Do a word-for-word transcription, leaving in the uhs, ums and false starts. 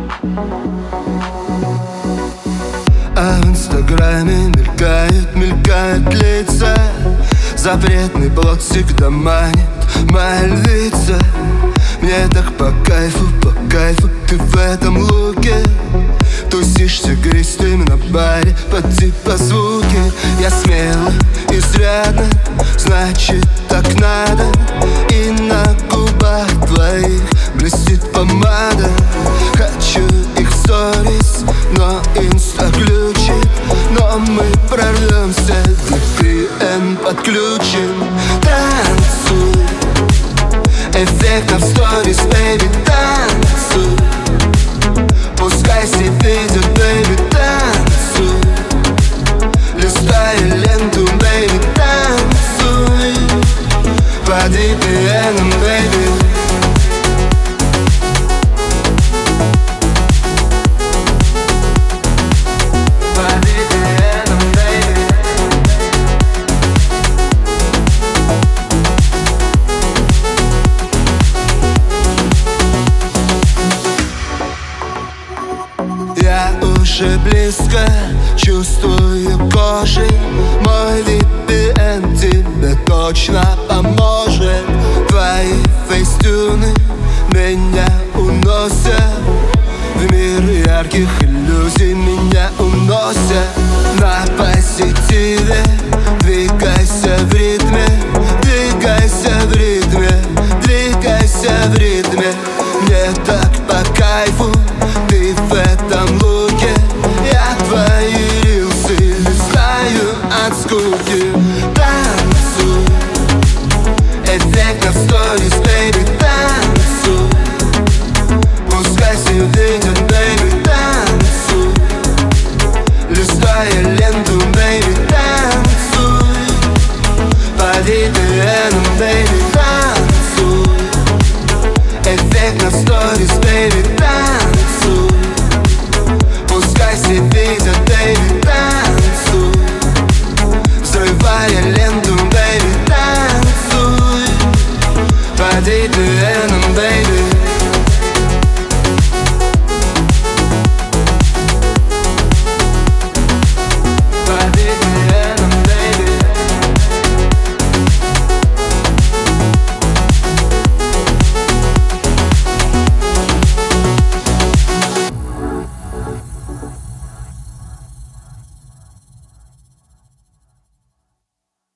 А в инстаграме мелькают, мелькают лица. Запретный плод всегда манит, моя львица. Мне так по кайфу, по кайфу ты в этом луке. Тусишь с игристым на баре под типа звуки. Я смелый, изрядно, значит так надо. И на губах твоих блестит помада. Хочу их в сторис, но инста глючит. Но мы прорвемся, ви пи эн подключим. Танцуй, эффектно в сторис, бэйби, танцуй. Пускай все видят, бэйби, танцуй. Листай ленту, бэйби, танцуй. Под ви пи эн, бэйби. Я уже близко, чувствую кожей. Мой ви пи эн тебе точно поможет. Твои фейстюны меня уносят в мир ярких иллюзий, меня уносят. На позитиве двигайся в ритме, двигайся в ритме, двигайся в ритме.